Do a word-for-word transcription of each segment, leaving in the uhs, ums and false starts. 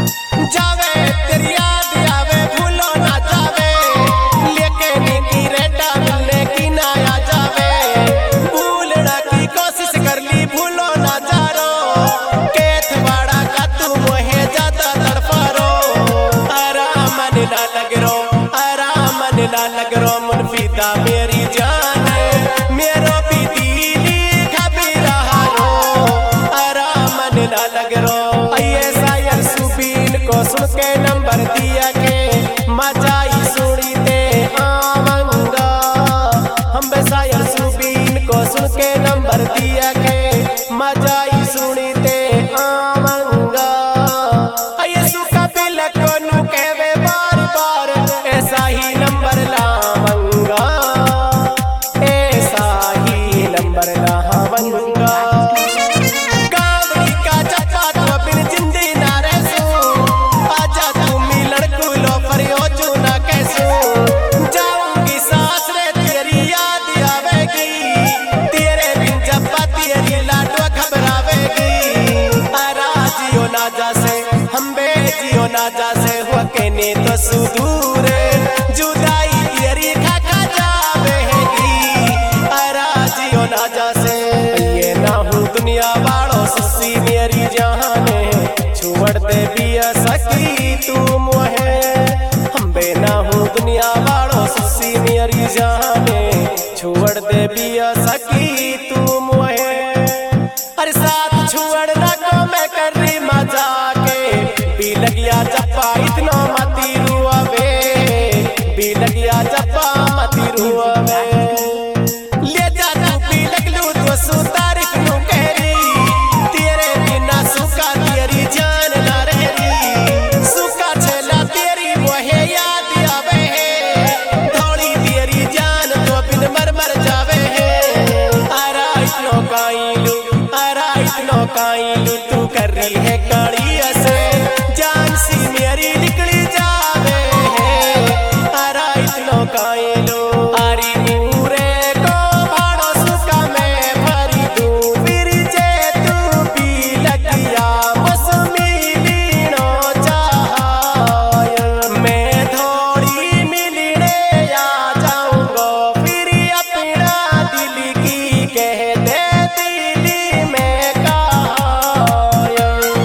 जावे तेरी याद आवे भूलो ना जावे, लेके नीति रेटा मिलने की ना आ जावे। भूलना की कोशिश कर ली भूलो ना जारो, केथ बाड़ा का तू मोहे जाता तड़फारो। आराम मन ना लग रो, आराम मन ना लग रो, मुनफीदा मेरी जान मेरो भी दिली खबी रहा रो। आराम मन ना लग रो, को सुन के नंबर दिया के मजाई सुनी ते आमंगा। हम बेसायर सुबीन को सुन के नंबर दिया के मजाई सुनी ते आमंगा। ये सुका बिल को नु कहवे बार बार, ऐसा ही नंबर लावंगा, ऐसा ही नंबर लावंगा। ना जासे हो के ने तो सुदूर जुदाई तेरी खा खा जावेगी। अरा जियो ना जासे ये ना हूँ दुनिया वालों सस्सी मेरी जाने, छोड़ दे बिया सकी तू मोहे। हम बेना हूँ दुनिया वालों सस्सी मेरी जाने, छोड़ दे बिया सकी तू मोहे। अरे साथ छोड़ना को मैं कर रही मजा भी लगिया जप्पा इतना मती रुआवे, भी लगिया जप्पा मती रुआवे। ले जा तू भी लगलू तो सु तारीफ नु कहरी, तेरे बिना सुका तेरी जान ना रहरी। सुका छेला तेरी वहे याद आवे है, थोड़ी तेरी जान तो बिन मर मर जावे है। अरा इतनो काइलू, अरा इतनो काइलू तू कर रही है काड़ी से, जान सी मेरी निकली जावे है। अरा इतनो काइलो आरी नूरे को भाड़ो सुका मैं भरी दूं, फिर जे तू भी लगिया मौसमी लीनो चाहाय। मैं थोड़ी मिलने आ जाऊंगा, फिर अपना दिल की कह दे दिली में कायल।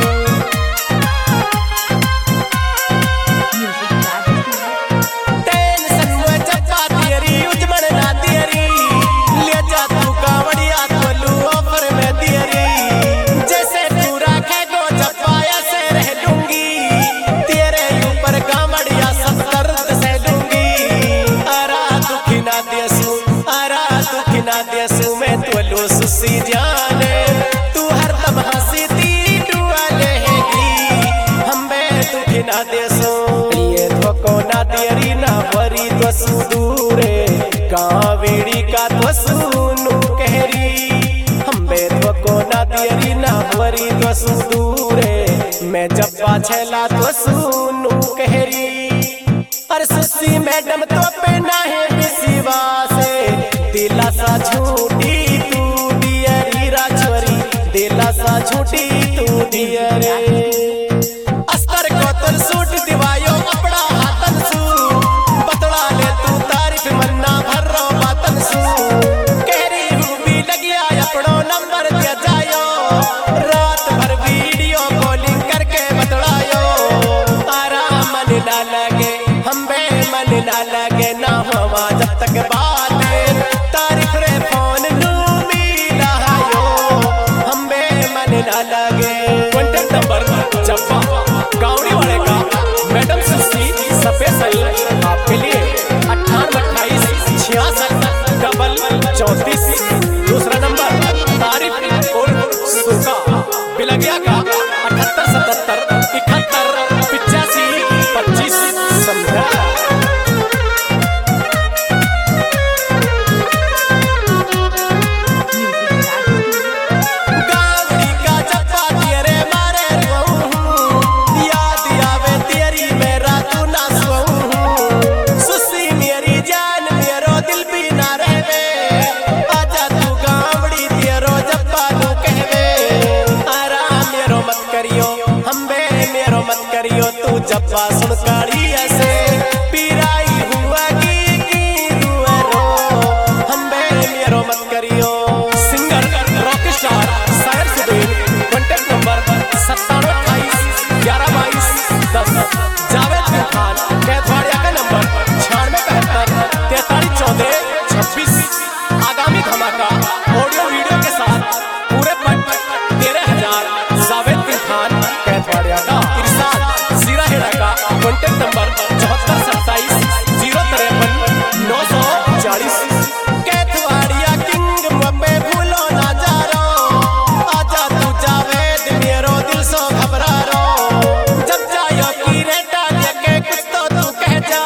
सुसी जाने तू हर दम हंसती दुआ लेगी, हम बे दुखी ना देसो। ये धोको ना देरी ना वरी तो सुदूरे, कावेड़ी का तो सुनू कहरी। हम बे धोको ना देरी ना वरी तो सुदूरे, मैं जब पाछला तो सुनू कहरी। अरे सुसी मैडम तो पे ना है विश्वासे, दिला सा झूठी दिला सा छूटी तू दिया रे। अस्तर को तुल सूट दिवायो अपना हाथन सू, बतला ले तू तारीफ मन्ना भर रो बातन सू। कहरी हूँ भी लगिया अपनो नंबर दिया जायो, रात भर वीडियो कॉलिंग करके बतलायो। आराम मन ना लगे हम बे मन ना लगे ना हवा जब तक बात तारीफ रे फोन नू मिला यो, हम बे मन ना लगे। कॉन्टेक्ट नंबर चप्पा गावड़ी वाले का मैडम सुसी स्पेशल आपके लिए अट्ठानवे अट्ठाईस छियासठ डबल चौतीस। दूसरा नंबर तारीफ और सुका बिलगिया का अठहत्तर सतहत्तर इकहत्तर पिचासी पच्चीस संध्या। गावड़ी का चप्पा तेरे मारे रहूं, करियो तू जब्बा सुन काड़ी ऐसे पीराई हुआ की की रुए रो हम बे मेरो मत करियो। सिंगर रॉक स्टार शायर सुबीर, कॉन्टैक्ट नंबर सत्तानवे अट्ठाईस ग्यारह बाईस दस। जावेद खान कैथवाड़िया का नंबर छियानवे बहत्तर तैतालीस चौदह छब्बीस। आगामी धमाका ऑडियो वीडियो के साथ पूरे पट तेरह हजार। जावेद खान कैथवाड़िया का इरशाद जीरा हेड़ा का कॉन्टैक्ट नंबर चौहत्तर सत्ताईस जीरो तिरपन नौ सौ चालीस। कैथवाड़िया किंग मुझे भूलो ना जा रो, आजा तू जावेद मेरो दिल सो घबरा रो। जब जायो की रेटा लेके कुछ तो तू कह जा,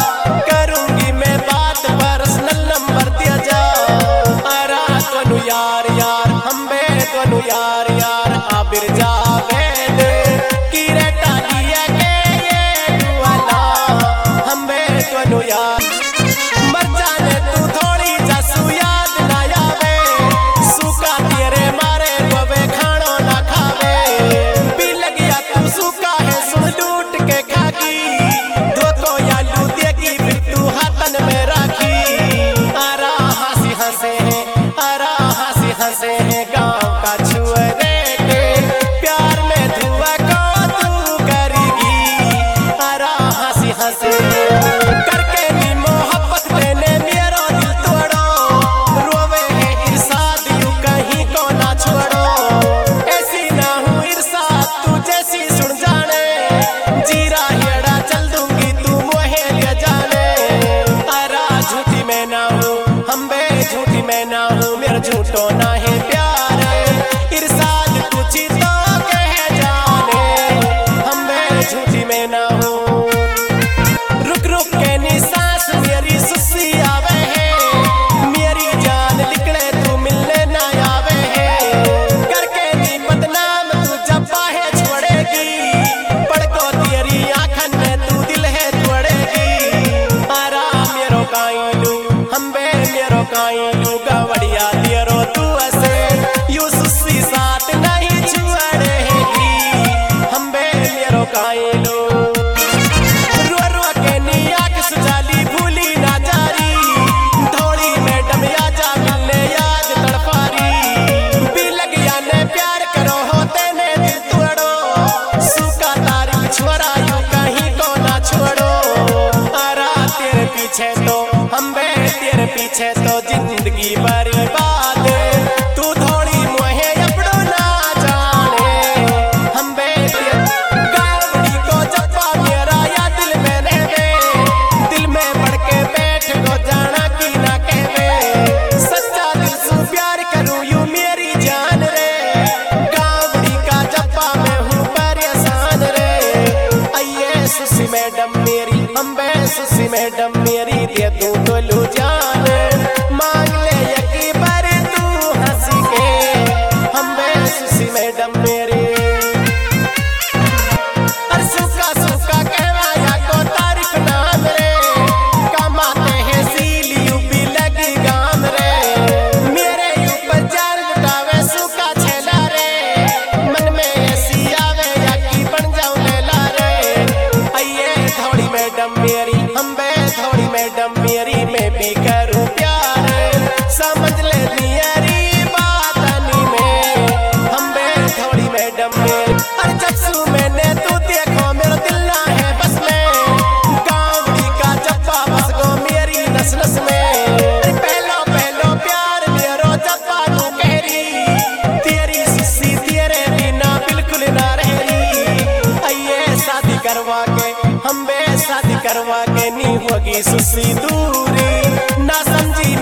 करूंगी मैं बात पर्सनल नंबर दिया जा। अरा तनु यार यार हम बे तनु यार यार आबिर जावेद की रेटा दिया के ये दुआला हम बे तनु यार। मर जाने तू थोड़ी जसू याद ना आवे, सूखा तेरे मारे बवे खानो ना खावे। पी लगिया तू सूखा है सुन लूट के खागी, धोतो या लूटेगी फिर तू हाथन में राखी। अरा हंसी हंसे है अरा हंसी हंसे है गाँव का छुअरे के प्यार में धुआ को तू करेगी। अरा हंसी हंसे करके नी मोहब्बत देने मेरो दिल तोड़ो, रोवे है इरशाद यूं कहीं को ना छोड़ो। ऐसी ना हूँ इरशाद तू जैसी सुन जाने, जीरा हेड़ा चल दूंगी तू मोहे ले जाने। अरा झूठी मैं ना हूँ हम बे झूठी मैं ना हूँ, मेरा झूठो ना है प्यार इरशाद कुछ तो कह जाने। हम बे झूठी मैं ना हूँ। रुक रुक के नी सांस मेरी सुस्सी आवे है, मेरी जान निकले तू मिलने ना आवे है। करके नी बदनाम तू जब बाहे छोड़ेगी, पड़को तेरी आँखन में तू दिल है तोड़ेगी। अरा मेरो काइलू हम बे मेरो काइलू गवड़िया तेरो तू ऐसे यू सुस्सी साथ नहीं छुड़ेगी। हम बे मेरो काइलू रो रो के नी आँख सुजाली भूली ना जारी, थोड़ी मैडम या जा मिलने याद तड़पारी। भी लगिया ने प्यार करो होते ने दिल तोड़ो, सूखा तारीख छोरा यूं कहीं को ना छोड़ो। अरा तेरे पीछे तो हम बे तेरे पीछे तो जिंदगी बर्बाद, तू थोड़ी मोहे अपनो ना जाने। हम बे गावड़ी को जप्पा मेरा या दिल में रहवे, दिल में बढ़ के बैठ को जाना की ना कहवे। सच्चा दिल से प्यार करूं यूं मेरी जान रे, गावड़ी का जप्पा मैं हूँ परेशान रे। आइए सुसी मैडम मेरी हम बे सुसी मैडम मेरी दे दूं तो लू जान, मांग ले यकी पर तू हंसी के। हम बे सुसी मैडम मेरी अर सूखा सूखा कहवाया को तारीफ नाम रे, कमाते हैं सीली यूपी लगी गाम रे। मेरे ऊपर जान लुटावे सूखा छेला रे, मन में ऐसी आवे या की बन जाऊं लैला रे। आइए थोड़ी मैडम मेरी हम बे थोड़ी मैडम मेरी मैं भी करूं प्यार, समझ ले मेरी बात नहीं में। हम बे थोड़ी मैडम मेरी अरे जब मैंने तू देखो मेरा दिल ना है बस में, गावड़ी का जप्पा बस गो मेरी नस नस में। अरे पहलो पहलो प्यार मेरो जप्पा तू कह रही, तेरी सुस्सी तेरे बिना बिल्कुल ना रह रही। आइए शादी करवा के हम बे शादी करवा के नी होगी सुस्सी दूरी, ना समझी